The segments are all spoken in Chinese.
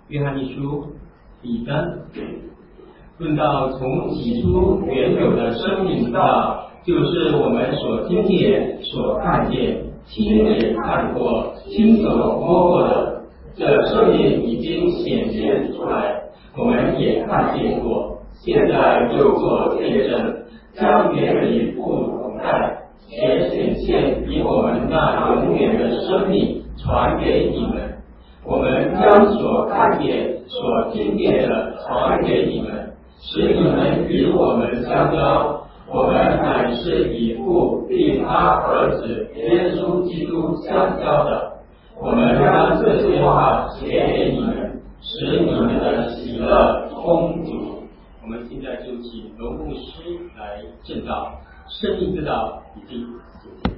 约翰一书第1章，论到从起初原有的生命之道，就是我们所听见、所看见、亲眼看过、亲手摸过的，这生命已经显现出来，我们也看见过，现在又做见证，将原与父同在，且显现比我们那永远的生命传给你们。我们将所看见、所听见的传给你们，使你们与我们相交。我们乃是以父并他儿子耶稣基督相交的。我们将这些话写给你们，使你们的喜乐充足。我们现在就请龙牧师来证道，生命之道已经显现。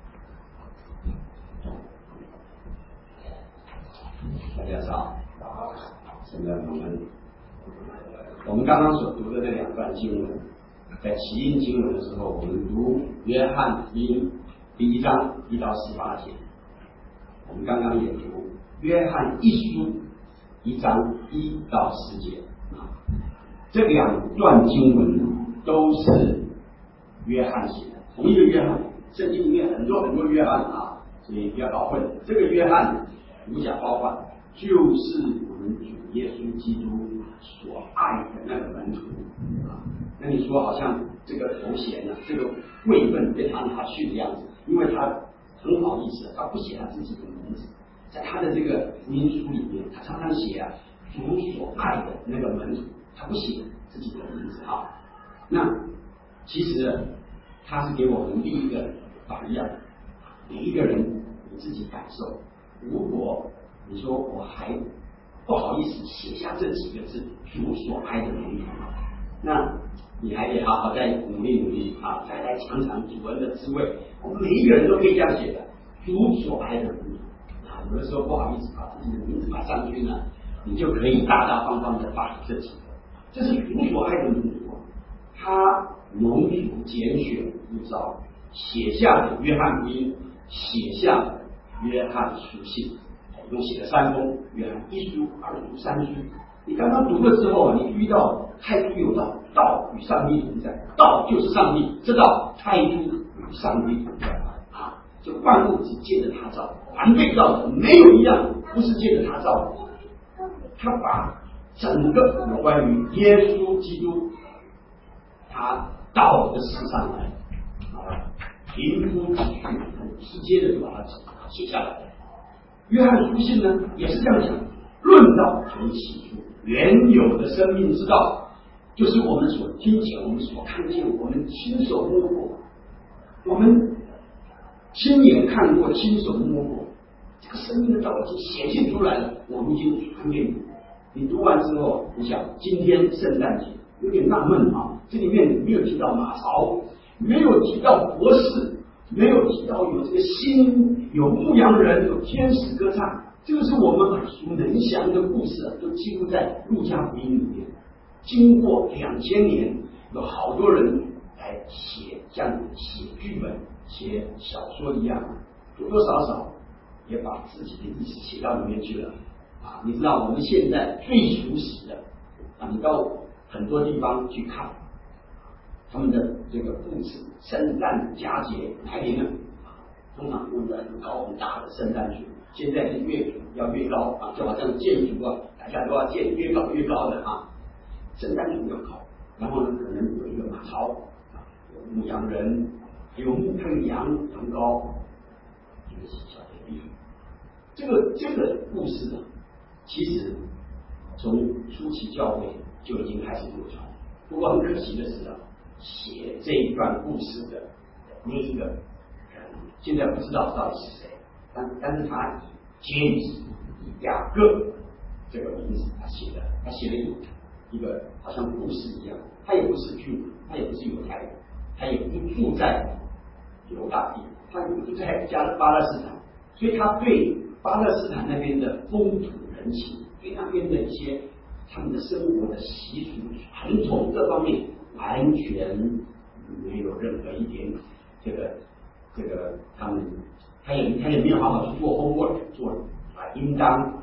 大家好，现在我们刚刚所读的这2段经文，在起因经文的时候，我们读约翰福音第1章1到18节，我们刚刚也读约翰一书1章1到10节这2段经文都是约翰写的，同一个约翰，圣经里面很多约翰所以不要搞混。这个约翰无假包换，就是我们主耶稣基督所爱的那个门徒那你说好像这个头衔这个位分被他拿去的样子，因为他很好意思，他不写他自己的名字，在他的这个福音书里面，他常常写主所爱的那个门徒，他不写自己的名字那其实他是给我们第一个榜样，每一个人你自己感受。如果你说我还不好意思写下这几个字，主所爱的门徒，那你还得好好再努力再来尝尝主恩的滋味。我们每一个人都可以这样写的，主所爱的门徒有的时候不好意思把自己的名字摆上去呢，你就可以大大方方的把这几个，这是主所爱的门徒他蒙主拣选呼召，写下的约翰福音，写下的约翰书信，一共写了3封，约翰1书、2书、3书。你刚刚读了之后你遇到太初有道，道与上帝同在，道就是上帝，这道太初与上帝同在就万物只借着他造，凡被造的没有一样不是借着他造的。他把整个有关于耶稣基督他到这世上来平铺直叙，很直接的就把它写下来。约翰书信呢也是这样讲，论到从起初原有的生命之道，就是我们所听见、我们所看见、我们亲手摸过，我们亲眼看过、亲手摸过，这个生命的道已经显现出来了，我们已经传给你。你读完之后，你想今天圣诞节有点纳闷这里面没有提到马槽，没有提到博士，没有提到有这个星，有牧羊人，有天使歌唱，这个是我们耳熟能详的故事都几乎在路加福音里面。经过2000年，有好多人来写，像写剧本、写小说一样，多多少少也把自己的意思写到里面去了你知道我们现在最熟悉的你到很多地方去看他们的这个布置，圣诞佳节来临了通常弄得很高很大的圣诞树，现在是越要越高就好像建筑大家都要建越高越高的圣诞树要高，然后呢可能有一个马槽有牧羊人，还有羊羔，这个是小的地方。这个故事呢，其实从初期教会就已经开始流传，不过很可惜的是写这一段故事的那一个人现在不知道到底是谁，但是他以雅各这个名字他写了一个好像故事一样，他也不是君，他也不是犹太人，他也不住在犹大地，他也不住在巴勒斯坦，所以他对巴勒斯坦那边的风土人情，对那边的一些他们的生活的习俗传统这方面完全没有任何一点这个他也没有好好去做 homework， 做应当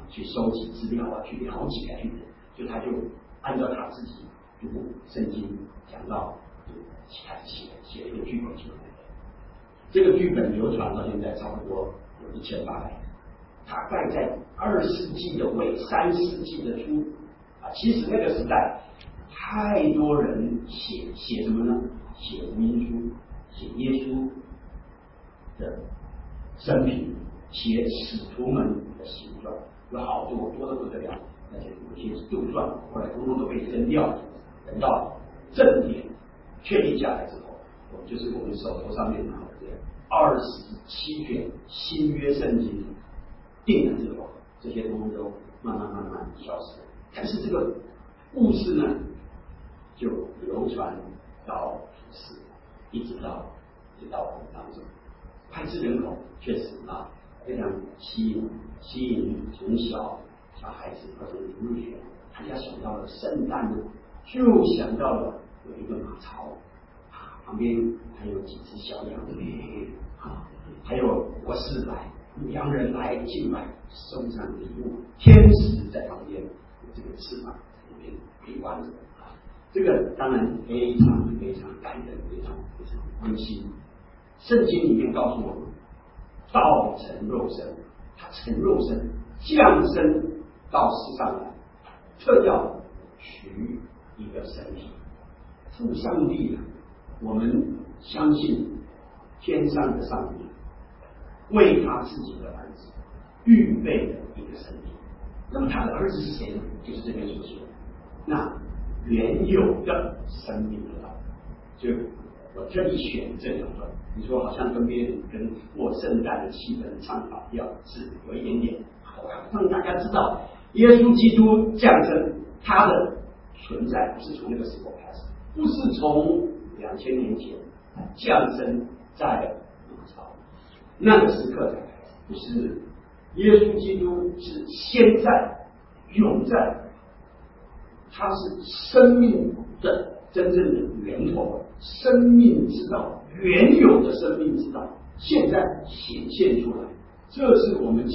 去收集资料啊，去了解就他就按照他自己读圣经讲到，开始写了一个剧本出来。这个剧本流传到现在差不多有1800年，大概在20世纪的尾，3世纪的初啊。其实那个时代太多人写什么呢？写福音书，写耶稣的生平，写使徒们的行传，有好多多得不得了。而且有些是杜撰，后来通通都被扔掉了。等到正典确立下来之后，就是我们手头上面拿的这27卷新约圣经定了之后，这些通通都慢慢消失了。但是这个故事呢，就流传到一直到我们当中。脍炙人口，确实啊，非常吸引从小孩子或者入学，大家想到了圣诞呢，就想到了有一个马槽啊，旁边还有几只小羊啊，还有博士来，牧羊人来敬拜，送上礼物，天使在旁边有这个翅膀在那边陪伴着啊，这个当然非常感人，非常温馨。圣经里面告诉我们，道成肉身，他成肉身降生到世上来，特要取一个身体。父上帝啊，我们相信天上的上帝为他自己的儿子预备了一个身体。那么他的儿子是谁呢？就是这边所说的那原有的生命的道。就我特意选这两段，你说好像跟过圣诞的气氛唱法调是有一点点，我要让大家知道，耶稣基督降生，他的存在不是从那个时候开始，不是从2000年前降生在马槽那个时刻才开始，不是。耶稣基督是现在永在，他是生命的真正的源头，生命之道，原有的生命之道，现在显现出来。这是我们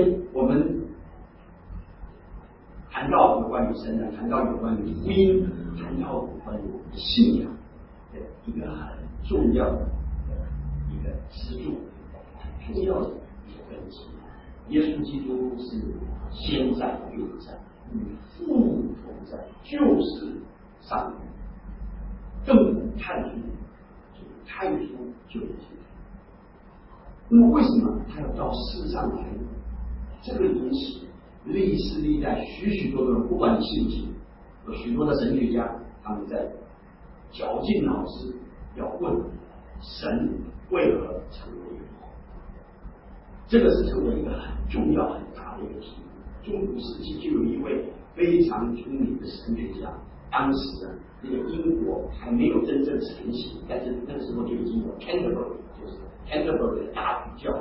谈到有关于神的，谈到有关于福音，谈到有关于我们的信仰的一个很重要的一个支柱，很重要的一个根基。耶稣基督是先在永在，与父同在，就是上帝。更太初，太初就已经。那么为什么他要到世上来呢？这个引起历世历代许多的人，不管你信不信，有许多的神学家，他们在绞尽脑汁要问神为何成为人。这个是成为一个很重要很大的一个题目。中古时期就有一位非常出名的神学家，当时呢，那个英国还没有真正成型，但是那个时候就已经有 Canterbury， 就是 Canterbury 的大主教，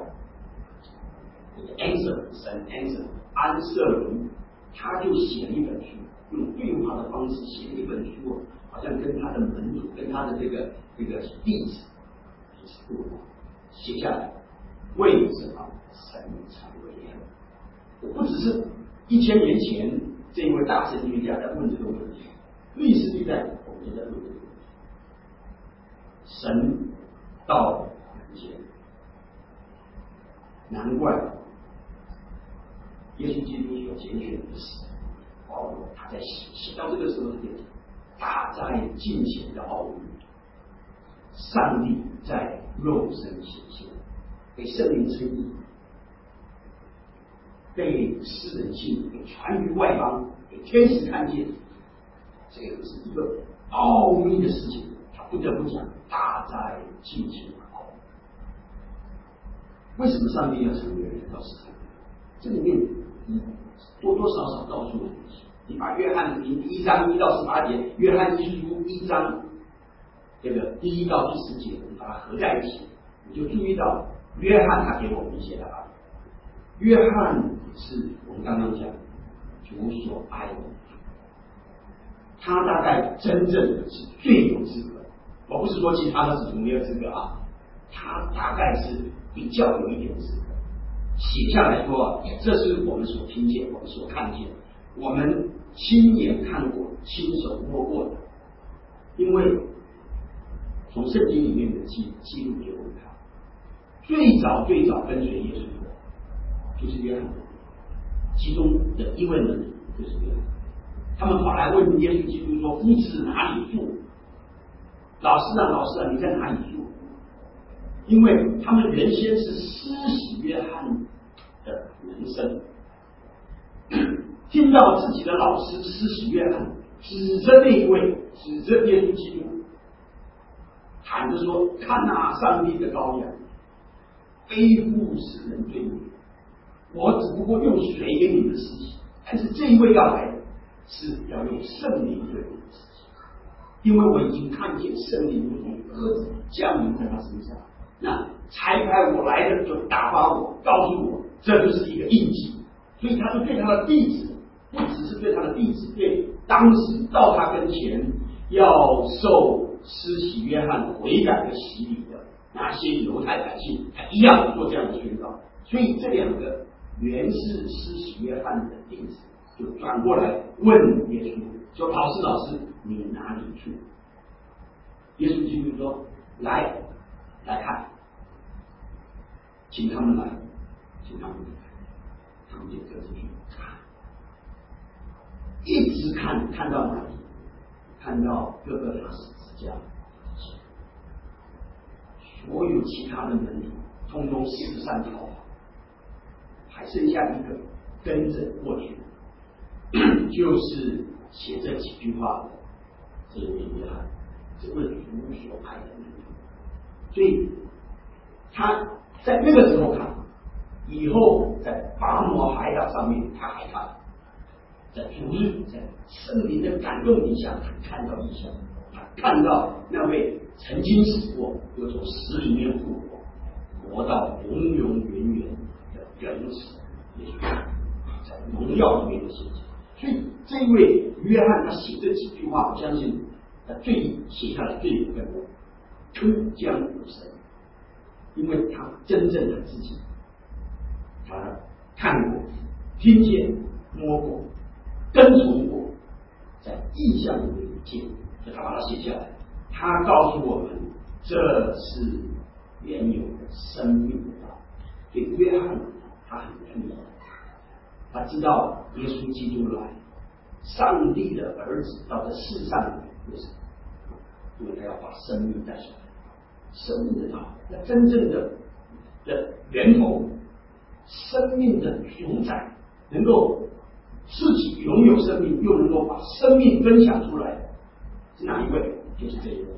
神安瑟伦，他就写了一本书，用对话的方式写了一本书，好像跟他的门徒，跟他的这个弟子写下来。为什么神成为人？不只是1000年前这一位大神学家在问这个问题，历史历代我们都在问这个问题。神到人间，难怪耶稣基督所拣选的是保罗，他在写到这个时候的大在近前的奥秘，上帝在肉身显现，被圣灵称义，被世人信，被传于外邦，被天使看见，这个是一个奥秘的事情，他不得不讲大在近前的奥秘。为什么上帝要成为人到世上？这里面多多少少告诉我们，你把约翰福音1章1到18节，约翰一书1章这个1到第10节，你把它合在一起，你就注意到约翰他给我们一些答案。约翰是我们刚刚讲主所爱的，他大概真正的是最有资格，我不是说其他的使徒没有资格啊，他大概是比较有一点资格。 写下来说，这是我们所听见、我们所看见、我们亲眼看过、亲手摸过的。因为从圣经里面的记录给我们看，最早跟随耶稣的就是约翰，其中的一位门徒就是约翰。他们跑来问耶稣基督说：“夫子哪里住？老师啊，你在哪里住？”因为他们原先是施洗约翰的门生，听到自己的老师施洗约翰指着那一位，指着耶稣基督，喊着说：“看啊，上帝的羔羊，背负世人罪孽。我只不过用水给你们施洗，但是这一位要来，是要用圣灵对你们施洗，因为我已经看见圣灵如同鸽子降临在他身上。那差派我来的就打发我，告诉我这就是一个印记。所以他就对他的弟子，不只是对他的弟子，对当时到他跟前要受施洗约翰悔改的洗礼的那些犹太百姓，他一样做这样的宣告。所以这两个原是施洗约翰的弟子就转过来问耶稣说：“老师，你哪里住？”耶稣基督说：“来看，请他们来。”他们就各自去看，一直看到哪里？看到各个他十字架，所有其他的门徒通通四散逃跑，还剩下一个跟着过去，就是写这几句话的这位约翰，这位主所爱的门徒。所以他在那个时候看，以后在拔摩海岛上面他还看，在主日在圣灵的感动底下，他看到异象，他看到那位曾经死过又从死里面复活，活到永永远远的人子耶稣，在荣耀里面的现象。所以这一位约翰他写这几句话，我相信他写下来最有根的出将有神，因为他真正的自己，他看过、听见、摸过、跟从过，在意象里面见，所以他把它写下来。他告诉我们，这是原有的生命的道。所以约翰他很注意，他知道耶稣基督来，上帝的儿子到这世上来，为什么？因为他要把生命带上来，生命的道，那真正的源头，生命的主宰，能够自己拥有生命，又能够把生命分享出来，是哪一位？就是这一位。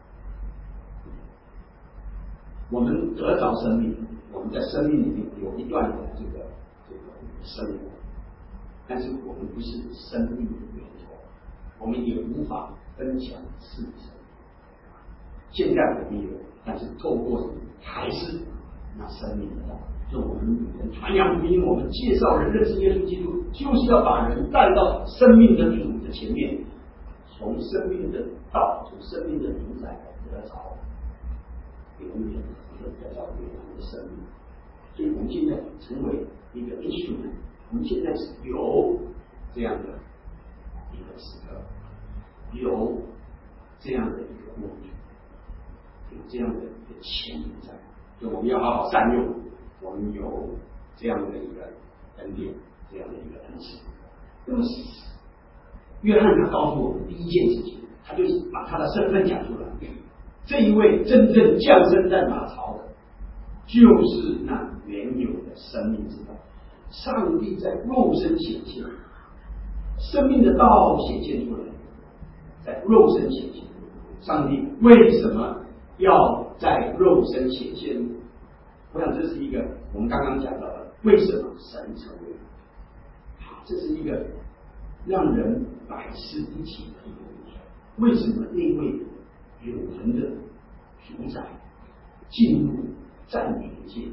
我们得着生命，我们在生命里面有一段的这个生活，但是我们不是生命的源头，我们也无法分享赐生。现在我们有，但是透过还是那生命的道。就我们传扬福音，我们介绍人认识耶稣基督，就是要把人带到生命的主的前面，从生命的道，从生命的主宰得着永远得到永恒的生命。所以我们现在成为一个 instrument， 我们现在是有这样的一个时刻，有这样的一个目的，有这样的一个潜力在，所以我们要好好善用。我们有这样的一个恩典，这样的一个恩赐。那么，约翰他告诉我们第一件事情，他就是把他的身份讲出来。这一位真正降生在马槽的，就是那原有的生命之道。上帝在肉身显现，生命的道显现出来，在肉身显现。上帝为什么要在肉身显现呢？我想这是一个我们刚刚讲到的，为什么神成为人？这是一个让人百思不解的一个问题。为什么那位永恒的主宰进入暂停界？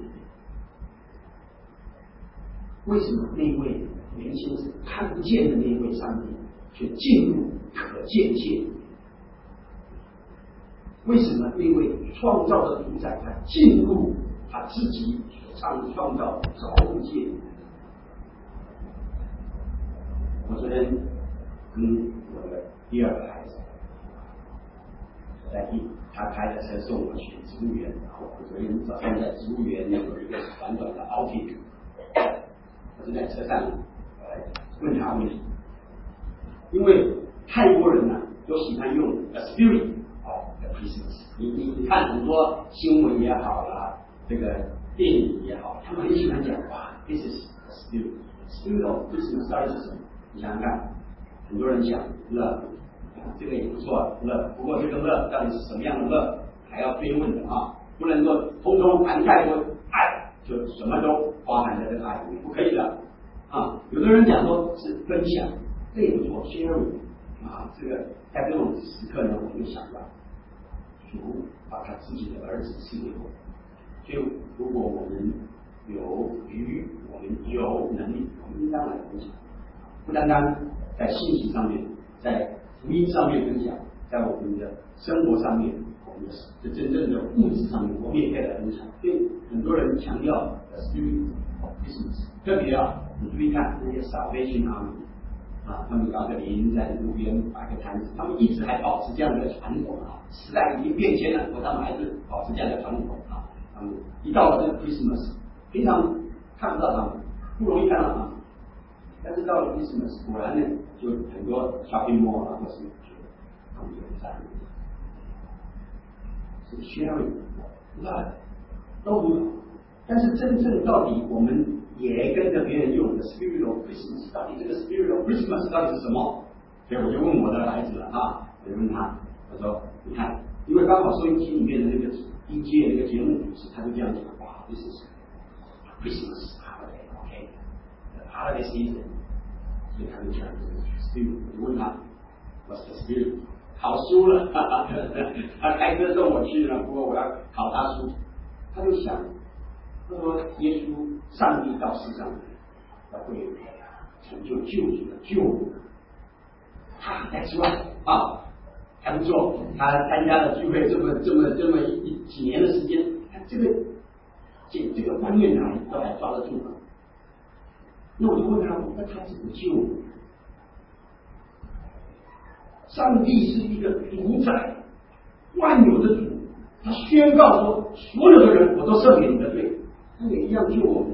为什么那位原先是看不见的那位上帝，却进入可见界？为什么那位创造的主宰他进入他自己所创造造物界。我昨天跟我的第二个孩子在他开着车送我去植物园，然后我昨天早上在植物园有一个短短的 outing， 我就在车上问他问题，因为泰国人都喜欢用 a spirit of the Christmas。你看很多新闻也好啦，这个电影也好，他们很喜欢讲哇 ，this is a spirit of Christmas 到底是什么？你想想看，很多人讲乐，这个也不错，乐。不过这个乐到底是什么样的乐，还要追问的啊，不能说通通涵盖说爱，就什么都包含在这个爱里面，不可以的啊。有的人讲说是分享，这也不错 ，sharing 啊，这个在这种时刻呢，我们就想到主把他自己的儿子赐给我，所以如果我们有余，我们有能力，我们应当来分享。不单单在信息上面，在福音上面分享，在我们的生活上面，我们的真正的物质上面，我们也可以来分享。所以很多人强调spirit of Christmas， 特别你注意看那些Salvation Army他们摇个铃在路边摆个摊子，他们一直还保持这样的传统时代已经变迁了，不过他们还是保持这样的传统他们一到了这个 Christmas， 平常看不到他们，不容易看到他们。但是到了 Christmas， 果然呢，就很多 shopping mall 或是他们就在是 sharing， 都很好。但是真正到底我们也跟着别人用的 spirit of Christmas， 到底这个 spirit of Christmas 到底是什么？所以我就问我的孩子了我就问他，我说你看，因为刚好收音机里面的那个DJ那个节目主持，他就这样讲，哇 ，this is Christmas holiday，OK，holiday season。所以他就讲这个 spirit， 我问他 ，what's the spirit？ 考书了，他开车送我去了，不过我要考他书，他就想，他说耶稣上帝到世上来，要会成就救主的救恩。That's right 还不错，他参加了聚会这么几年的时间，他这个观念都还抓得住了。那我就问他，那他怎么救？上帝是一个主宰万有的主，他宣告说，所有的人我都赦免你的罪，他也一样救我们，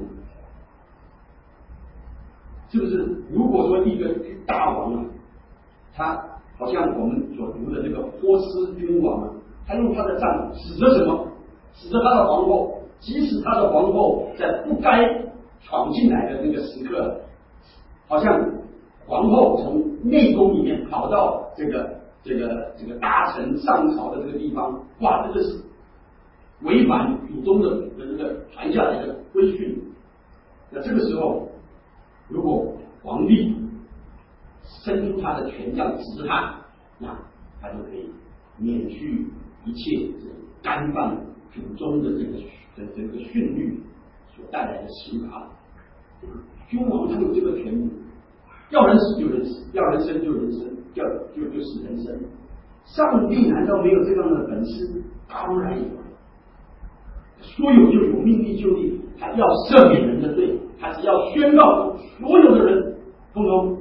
是不是？如果说一个大王他好像我们所读的这个波斯君王他用他的杖指着什么？指着他的皇后，即使他的皇后在不该闯进来的那个时刻，好像皇后从内宫里面跑到这个大臣上朝的这个地方，哇，这个是违反祖宗的这个传下来的规训。那这个时候，如果皇帝伸出他的权杖指着他，那他就可以免去一切干犯祖宗的这个训律所带来的刑罚。君王他有这个权利，要人死就人死，要人生就人生，就是人生。上帝难道没有这样的本事？当然有，说有就有，命立就立。他要赦免人的罪，他只要宣告所有的人通通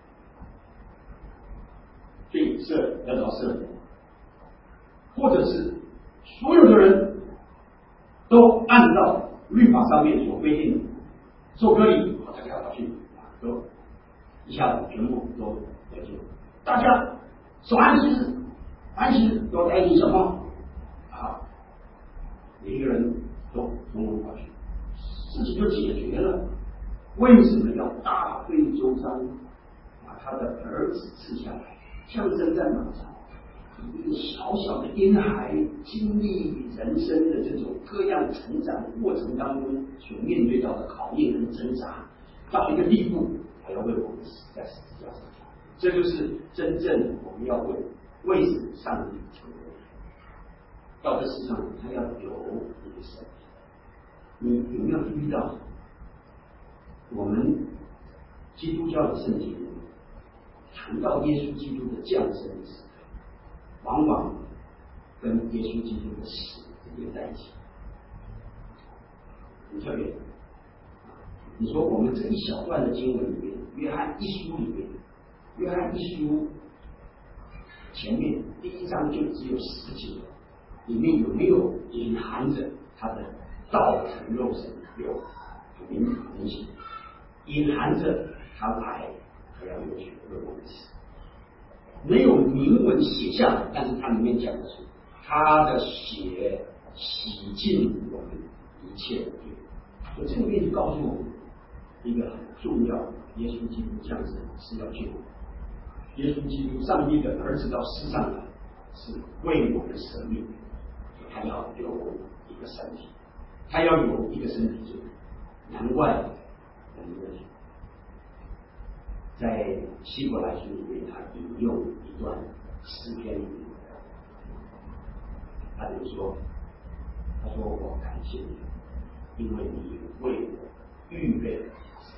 罪得到赦免，或者是所有的人都按照律法上面所规定的受割礼，大家要去都一下子全部都了解。大家守安息日，安息日要戴顶小帽每一个人都从容跑去，事情就解决了。为什么要大费周章把他的儿子赐下来，象征在哪？一个小小的婴孩经历人生的这种各样成长过程当中所面对到的考验跟挣扎，到一个地步还要为我们死在十字架上，这就是真正我们要为上帝求的。到这世上他要有一个神，你有没有注意到我们基督教的圣经谈到耶稣基督的降生的时刻，往往跟耶稣基督的死连在一起。 很特别。你说我们这一小段的经文里面，约翰一书里面，约翰一书前面第1章就只有10节，里面有没有隐含着他的道成肉身？有，很明显，隐含着他来，他要有血为我们死，没有明文写下来，但是它里面讲的是他的血洗净我们一切的罪。所以这里面就告诉我们一个很重要的，耶稣基督降生是要救我们。耶稣基督，上帝的儿子到世上来，是为我们舍命，他要有一个身体，他要有一个身体。难怪我们的在希伯来书里面，他引用一段诗篇里面，他就说：“他说我感谢你，因为你为我预备了。”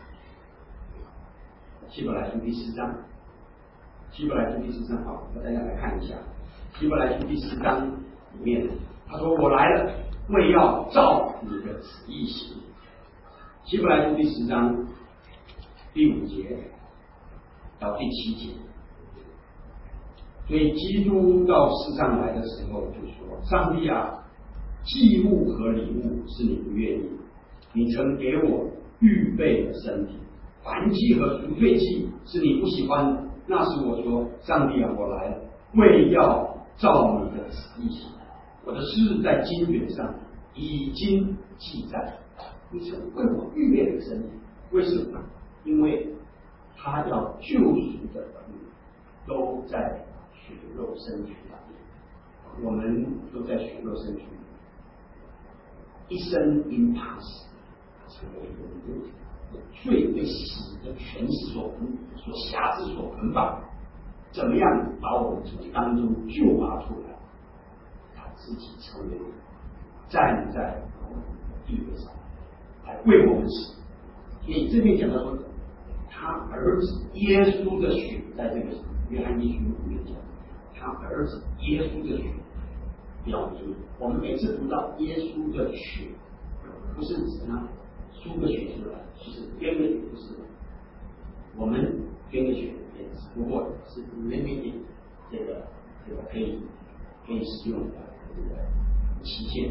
希伯来书第4章，希伯来书第4章，好，大家来看一下，希伯来书第4章里面，他说：“我来了，为要照你的旨意行。”希伯来书第10章第5节到第7节，所以基督到世上来的时候就说：“上帝啊，祭物和礼物是你不愿意，你曾给我预备的身体，燔祭和赎罪祭是你不喜欢的。那时我说：上帝啊，我来了，为要照你的旨意行。我的事在经卷上已经记载。你曾为我预备的身体，为什么？因为他要救赎的儿女都在血肉身躯上面，我们都在血肉身躯里面，一生因他死成为人的罪被死的权势所辖制所捆绑，怎么样把我们从当中救拔出来？他自己成为站在地位上来为我们死。所以这边讲到说，他儿子耶稣的血，在这个约翰一书里面讲，他儿子耶稣的血，表明我们每次读到耶稣的血，不是指他输个血出来，就是捐个血，不是我们捐个血，也只不过是人民这个可以使用的这个期限。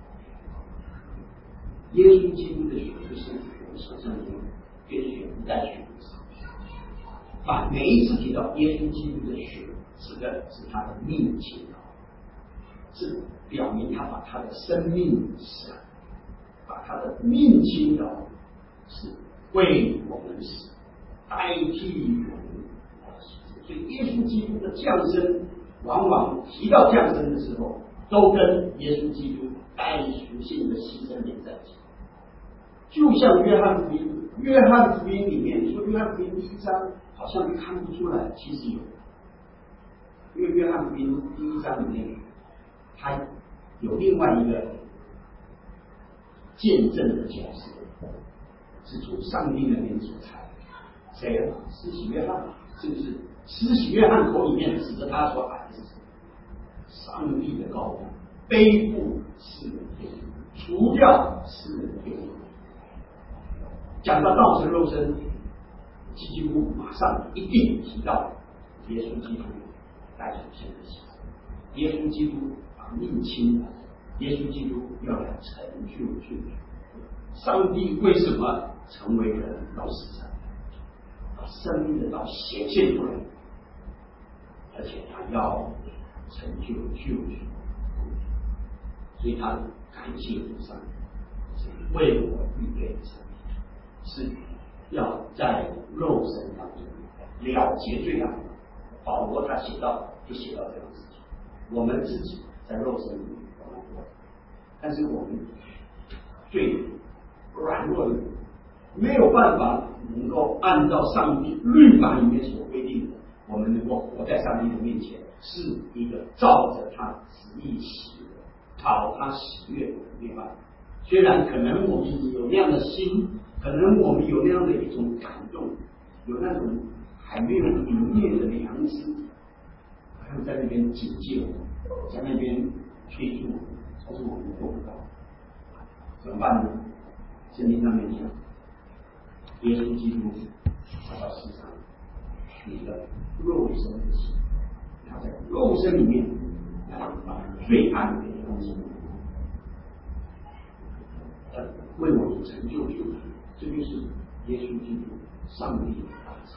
耶稣基督的血就是我们手上的捐血不带血的时候，把每一次提到耶稣基督的血，指的是他的命倾倒，是表明他把他的生命死，把他的命倾倒，是为我们死，代替我们来死。所以耶稣基督的降生，往往提到降生的时候，都跟耶稣基督代赎性的牺牲连在一起。就像约翰福音，约翰福音里面，你说约翰福音第1章好像看不出来，其实有，因为约翰福音第1章里面，它有另外一个见证的角色，是从上帝那边所采的。谁啊？施洗约翰，是不是？施洗约翰口里面指着他所喊的是什么？上帝的羔羊，背负世人罪，除掉世人罪。讲到道成肉身，几乎马上一定提到耶稣基督代赎性的牺牲。耶稣基督把命倾倒，耶稣基督要来成就救赎。上帝为什么成为人到世上，把生命的道显现出来，而且他要成就救赎，所以他感谢主上帝为我预备的生命，是要在肉身当中了结罪案。保罗他写到就写到这样的事情，我们自己在肉身里面我们活，但是我们最软弱的，没有办法能够按照上帝律法里面所规定的，我们能够活在上帝的面前，是一个照着他旨意行的，讨他喜悦的没办法。虽然可能我们有那样的心，可能我们有那样的一种感动，有那种还没有泯灭的良知，好像在那边警戒我们，在那边催促我们，但是我们做不到，怎么办呢？ 圣经上面讲，耶稣基督来到世上，取了肉身的形，他在肉身里面来把罪案给完成，为我们成就救赎，这就是耶稣基督上帝的儿子。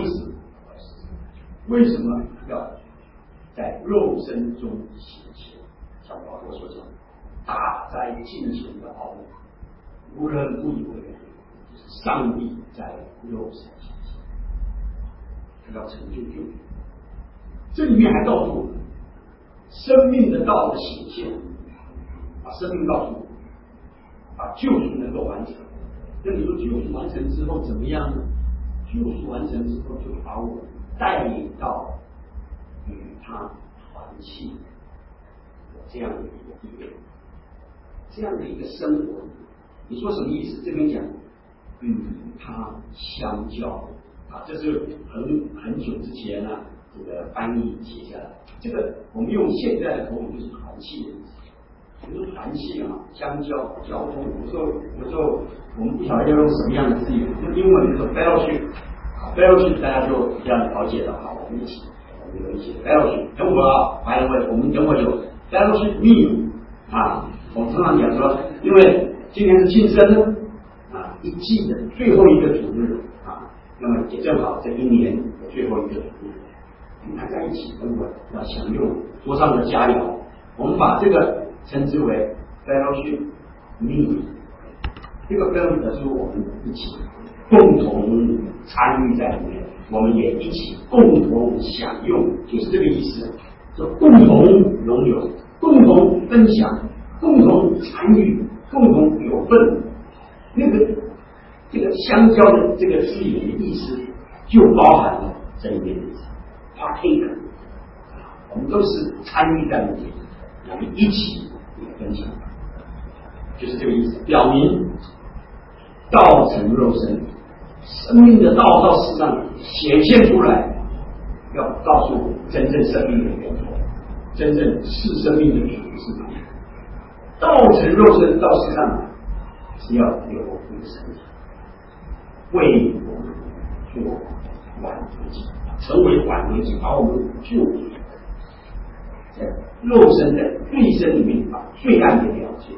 为什么要在肉身中显现？像保罗所讲，大灾近前的奥秘，无人不以为然，就是上帝在肉身显现，他要成就救赎。这里面还告诉我们，生命的道的显现，把生命告诉我们，把救赎能够完成。那你说救赎完成之后怎么样呢？救赎完成之后，就把我带领到与他团契这样的一个地位，这样的一个生活。你说什么意思？这边讲与他相交啊，这是很久之前啊，这个翻译写下来。这个我们用现在的口语就是团契的意思。比如说团契啊，相交、交通，有时候我们不晓得要用什么样的字眼，用英文叫 fellowship，fellowship 大家就比较了解了。好，我们有一些 fellowship， 等会啊，白人会，我们等会有 fellowship meal 啊。我们常常讲说，因为今天是庆生呢啊，一季的最后一个主日啊，那么也正好这一年的最后一个主日，大家一起等会要享用桌上的佳肴，我们把这个称之为 fellowship meal。这个 fellowship 是我们一起共同参与在里面，我们也一起共同享用，就是这个意思。就共同拥有、共同分享、共同参与、共同有份。这个相交的这个字眼的意思，就包含了这里面的意思 partake， 我们都是参与在里面，我们一起分享，就是这个意思。表明道成肉身，生命的道到世上显现出来，要告诉我们真正生命的源头，真正是生命的主是哪里？道成肉身到世上来，是要有一个身体，为我们做挽回祭，成为挽回祭，把我们救赎，在肉身的罪身里面把罪案给了结。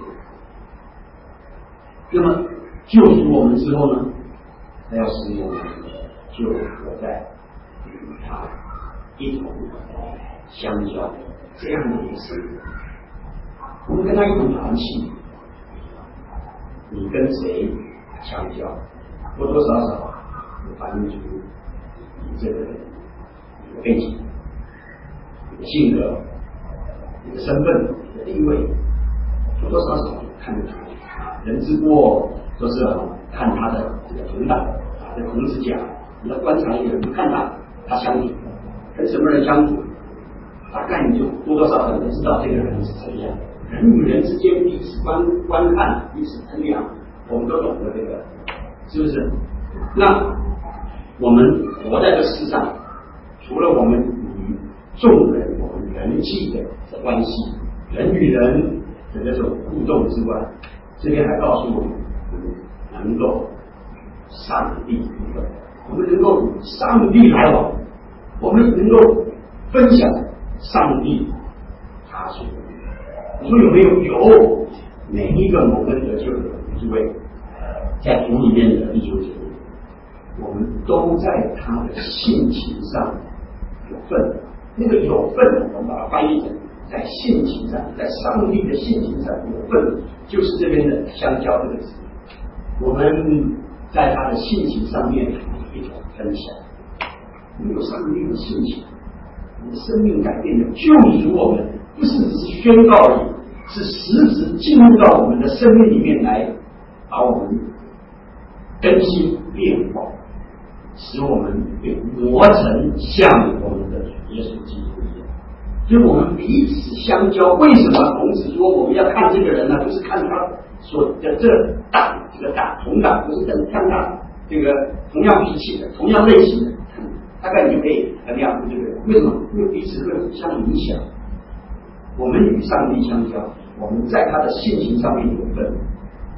那么救赎我们之后呢，他要使我们就活在与他一同相交这样的一个生活。我们跟他一同团契，你跟谁相交，多多少少反映出你这个人、你的背景、你的性格、你的身份、你的地位，多多少少看得出。人之过都是看他的这个同党这个孔子讲，你要观察一个人，看他相处跟什么人相处，大概你就多多少少能知道这个人是怎样。人与人之间彼此观看、彼此衡量，我们都懂得这个，是不是？那我们活在这世上，除了我们与众人、我们人际的关系、人与人的这种互动之外，这边还告诉我们，能够上帝互动，我们能够与上帝来往，我们能够分享上帝他所。你说有没有？有，每一个蒙恩得救的诸位，在主里面的弟兄姐妹，我们都在他的性情上有份。那个有份，我们把它翻译成在性情上，在上帝的性情上有份，就是这边的相交这个词。我们在他的性情上面一种分享，我们有上帝的性情，我们的生命改变了，救赎我们。不是只是宣告而已，是实质进入到我们的生命里面来，把我们更新变化，使我们被磨成像我们的耶稣基督一样。所以我们彼此相交。为什么孔子说我们要看这个人呢？不是看他所的这个同党，不是看他这个同样脾气的、同样类型的，大概你就可以衡量出这个人。为什么？因为彼此会互相影响。我们与上帝相交，我们在他的性情上面有份，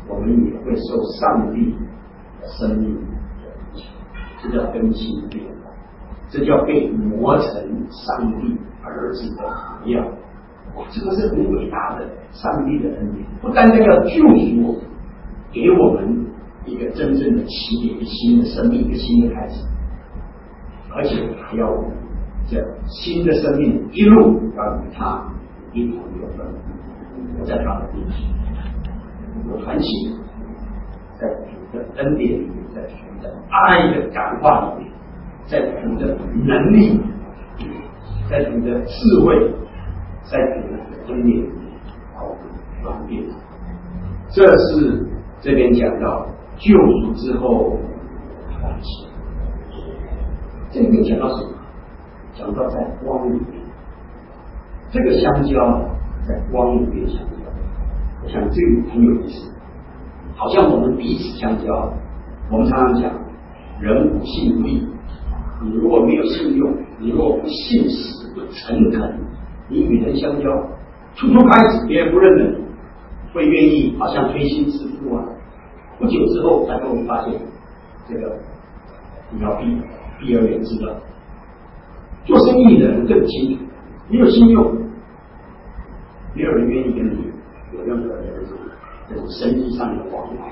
我们也会受上帝的生命的影响，这叫更新变化，这叫被磨成上帝儿子的模样。哇，这个是很伟大的上帝的恩典，不单单要救赎我们，给我们一个真正的起点，一个新的生命，一个新的开始，而且还要我们这新的生命一路要与他一同有份，我在他的面前有团契，在主的恩典里面，在主的爱的感化里面，在主的能力，在主的智慧，在主的恩典里面把我们转变。这是这边讲到救赎之后的团契。这里面讲到什么？讲到在光里面，这个相交在光里面相交，我想这个很有意思。好像我们彼此相交，我们常常讲人不信不义，你如果没有信用，你如果不信实不诚恳，你与人相交，初开始别人不认得你，会愿意好像推心置腹啊。不久之后，才会发现这个你要避而远之了。做生意的人更清楚，你有信用，没有人愿意跟你有任何的这种生意上的往来。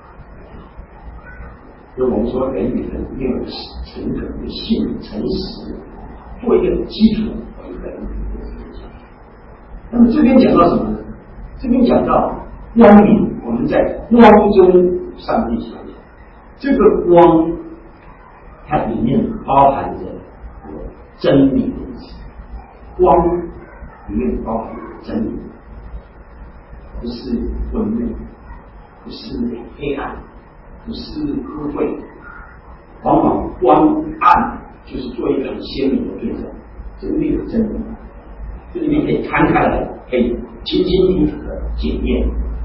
所以我们说人与人没有诚恳的信诚实做一个基础的人。那么这边讲到什么呢？这边讲到光明，我们在光中上帝相交。这个光它里面包含着真理的意思，光里面包含着真理，不是昏昧，不是黑暗，不是污秽。往往光暗就是做一个很鲜明的对照，这里面有真理，这里面可以摊开来，可以清清楚楚的检验。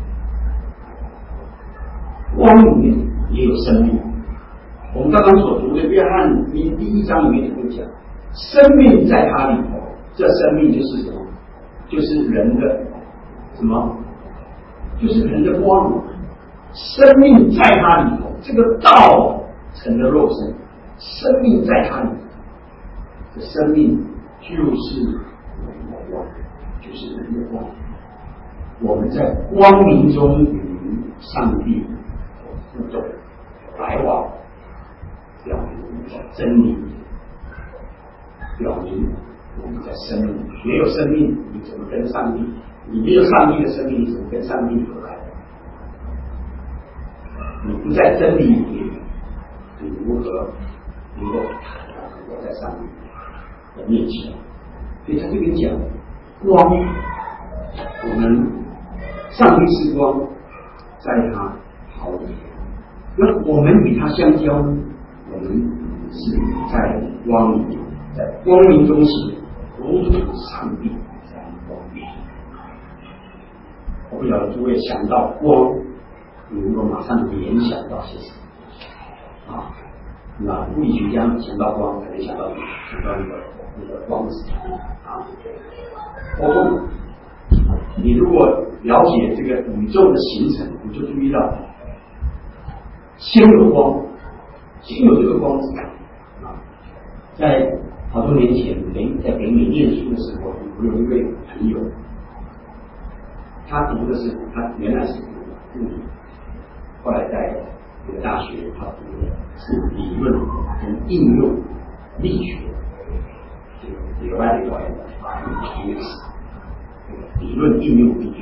光里面也有生命。我们刚刚所读的约翰第1章里面就会讲，生命在他里头，这生命就是什么？就是人的什么？就是人的光。生命在他里头，这个道成了肉身，生命在他里头，这生命就是人的光，就是人的光。我们在光明中与上帝互动来往，表明我们在真理，表明我们在生命。没有生命，你怎么跟上帝？你没有上帝的生命，你怎么跟上帝合来？你不在真理里面，你如何能够活在上帝的面前？所以他这边讲光，我们上帝是光，在他好里。那我们与他相交呢？我们是在光里，在光明中行，如同上帝在光里。我不晓得诸位想到光，你能够马上联想到些什么啊？那物理学家想到光，可能想到那个光子啊，波动。你如果了解这个宇宙的形成，你就注意到，先有光，先有这个光子啊。在好多年前，在北美念书的时候，我有一位朋友，他读的是他原来是读物理，后来在这个大学，他读的是理论跟应用力学，这个外语导演的理论应用力学。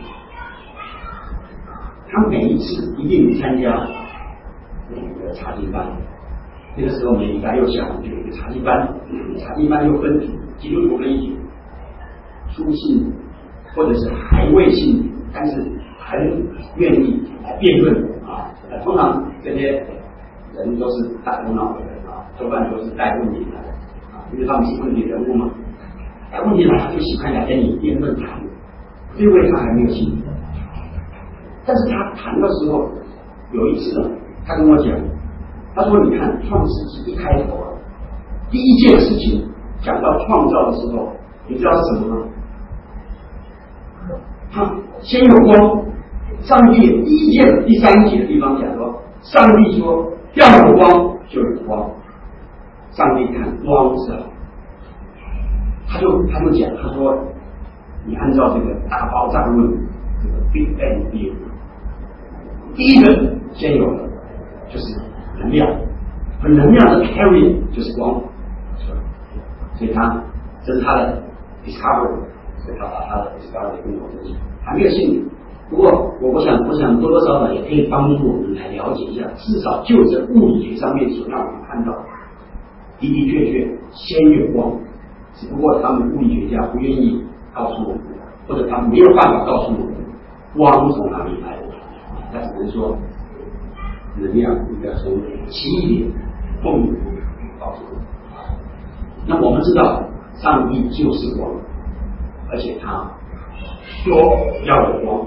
他每一次一定参加那个查经班，那个时候美国又想就有一个查经班，查经班又分组，基督徒的一组，初信或者是还未信，但是很愿意来辩论啊。通常这些人都是大头脑的人啊，多半都是带问题来的啊，因为他们是问题人物嘛。带问题来，他就喜欢来跟你辩论谈，因为他还没有信。但是他谈的时候，有一次呢，他跟我讲，他说：“你看创世纪一开头啊，第一件事情讲到创造的时候，你知道是什么吗？他先有光， 上帝第一节第3节的地方讲说，上帝说要有光就有光，上帝看光是好，他就讲，他说你按照这个大爆炸论，这个 Big Bang Theory， 第一个先有的就是能量，而能量的 carrier 就是光，所以这是他的 discovery， 所以他把他的 discovery 跟我分享，还没有信主。不过我想多多少少也可以帮助我们来了解一下，至少就这物理学上面所让我们看到的，的的确确先有光，只不过他们物理学家不愿意告诉我们，或者他们没有办法告诉我们光从哪里来的，他只能说能量应该从奇异点动力告诉我们。那我们知道上帝就是光，而且他说要有光，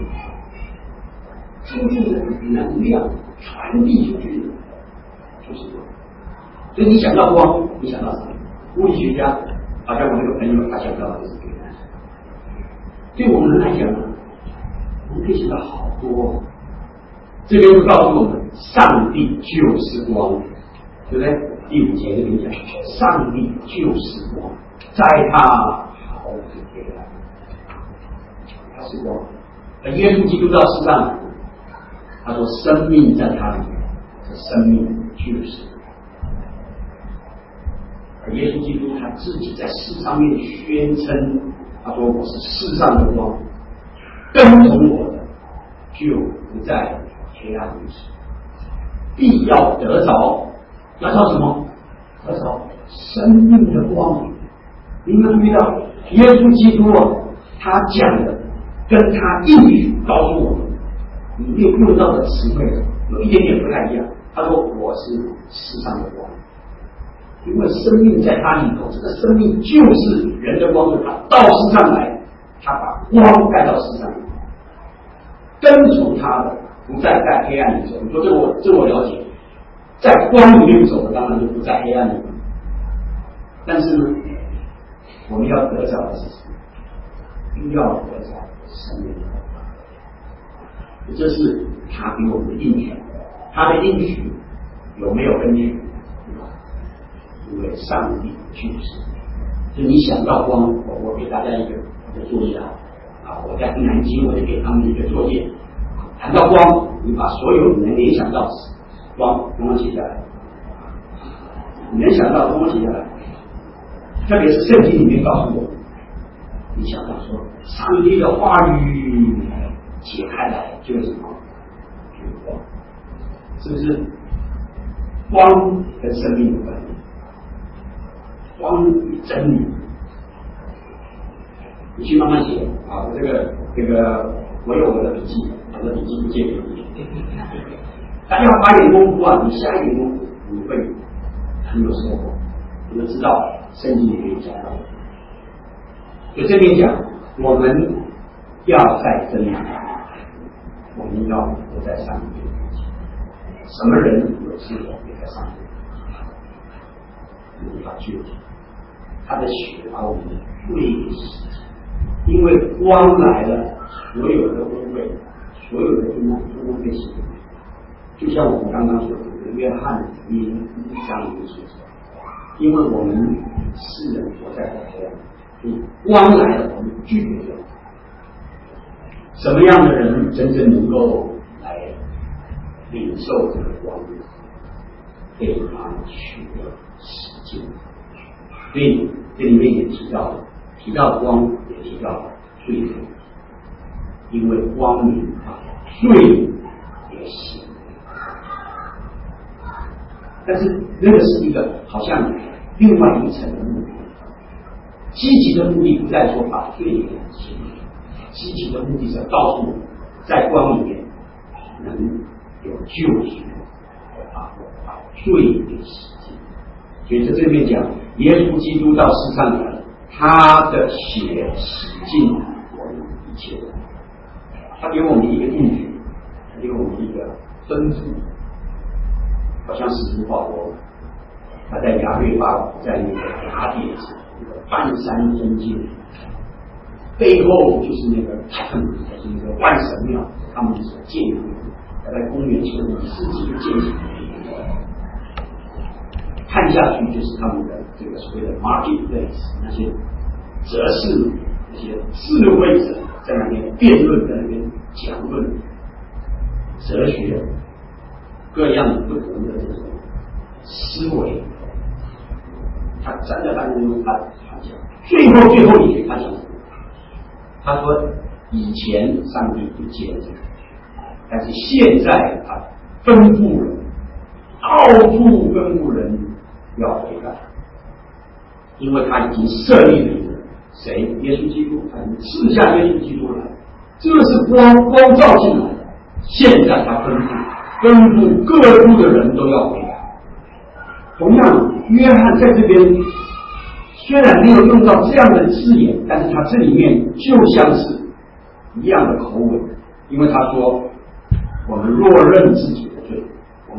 出去的能量传递出去的就是光。所以你想到光，你想到什么？物理学家好像我那个朋友他想到的是这个。对我们来讲呢，我们可以想到好多。这边就告诉我们，上帝就是光，对不对？第5节就跟你讲，上帝就是光，在他毫无黑暗，他是光。而耶稣基督到世上来，他说生命在他里面，这生命就是光。而耶稣基督他自己在世上面宣称，他说我是世上的光，跟从我的就不在黑暗里，必要得着，要找什么？得着生命的光。你们注意到耶稣基督啊，他讲的跟他应许告诉我们里面用到的词汇有一点点不太一样。他说我是世上的光，因为生命在他里头，这个生命就是人的光，他到世上来，他把光带到世上来，跟从他的不再在黑暗里走。你说这我了解，在光里面走的当然就不在黑暗里。但是呢，我们要得着的是什么？必要得着生命。这是他给我们的应许。他的应许有没有根据？因为上帝就是。就你想到光，我给大家一个作业啊，我在南京我就给他们一个作业。谈到光，你把所有你能联想到光统统写下来，你能想到统统写下来。特别是圣经里面告诉我，你想到说上帝的话语解开来就是什么？就是光，是不是？光跟生命有关系，光与真理。你去慢慢写啊！我这个我有我的笔记，我的笔记不借给你。大家要花点功夫啊！你下一点功夫，你会很有收获。你们知道圣经里面讲到，就这边讲，我们要在真理，我们要活在上帝面前。什么人有智慧也在上帝面前，他救主，他的血把我们罪洗，因为光来了，所有的污秽，所有的阴暗都被洗。就像我们刚刚所读的约翰福音1章里所说，因为我们世人活在黑暗，所以光来了，我们拒绝了。什么样的人真正能够来领受这个光？被他取得实践。所以这里面也提到光，也提到罪恶，因为光明把罪也洗。但是那个是一个好像另外一层的目的，积极的目的不在说把罪给洗，积极的目的是告诉我们，在光里面能有救赎，把罪给洗净。所以在这边讲，耶稣基督到世上来，他的血洗净我们一切的，他给我们一个应许，他给我们一个吩咐。好像使徒保罗，他在亚略巴在那个雅典那个半山中间，背后就是那个就是那个万神庙， 他们所建立的，大概公元前5世纪就建起来的。看下去就是他们的这个所谓的 marketplace， 那些哲士、那些智慧者在那边辩论，在那边讲论哲学，各样不同的这种思维。他站在半空中，他讲，最后一句他讲什么？他说：以前上帝不接着，但是现在他吩咐人，到处吩咐人要悔改，因为他已经设立了一个谁？耶稣基督，他已经赐下耶稣基督来，这是光照进来的。现在他吩咐各处的人都要悔改。同样，约翰在这边虽然没有用到这样的字眼，但是他这里面就像是一样的口吻，因为他说：我们若认自己的罪，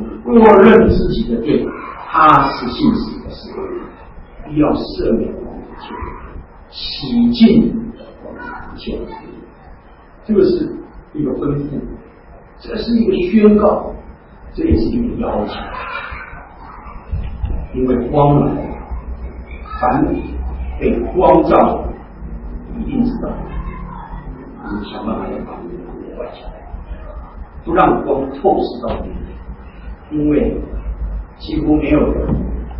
他是信实的，是必要赦免我们的罪，洗净我们一切的罪。这个是一个吩咐，这是一个宣告，这也是一个要求。因为光来了，凡被光照的一定知道，你想办法要把你的光关起来，不让光透视到你，因为几乎没有人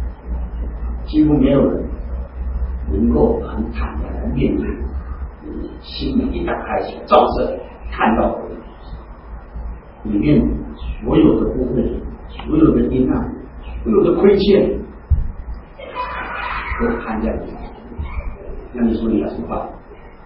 能够很坦然的面对你心门一打开起来，照射看到的里面所有的污秽、所有的阴暗、所有的亏欠，都看在你。那你说你要怎么办？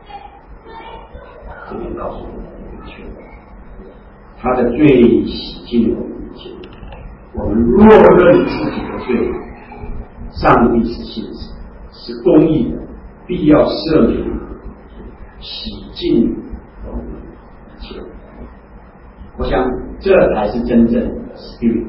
这边告诉我们，他的罪洗净我们一切。我们若认自己的罪，上帝是信实，是公义的，必要赦免、洗净我们一切。我想这才是真正的 spirit，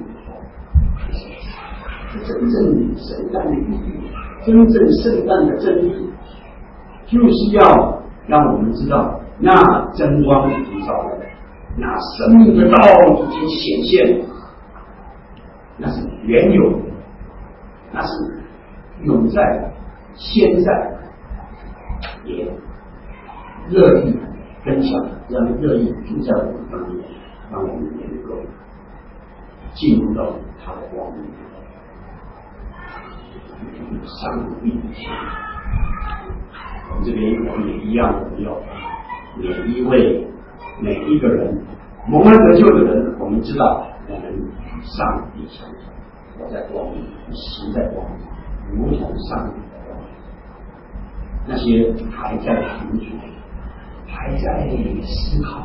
真正圣诞的意义，真正圣诞的真理，就是要让我们知道，那真光已经照来，那生命的道已经显现，那是原有的，那是永在的，现在也乐意分享，让乐意住在我们当中，让我们也能够进入到他的光明。上帝的心，我们这边我们也一样的，要每一个人蒙恩得救的人，我们知道我们上帝相同，活在光明，行在光明，如同上帝的光明。那些还在寻求、还在思考、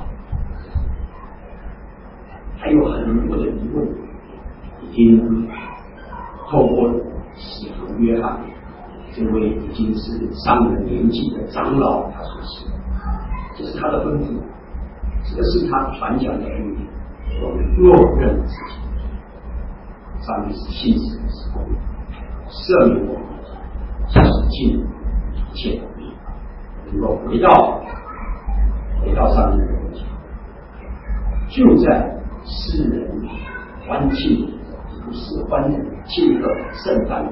还有很多的疑问，已经透过使徒约翰这位已经是上了年纪的长老，他所写的，这是他的吩咐，这个是他传讲的恩典。我们若认自己，上帝是信实的，是公义的，赦免我们，洗净一切的罪，能够回到上帝的面前，就在世人欢庆不是欢庆贺圣诞的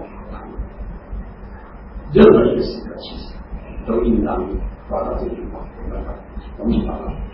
任何一个时刻，其实都应当抓到这句话。我们一起祷告。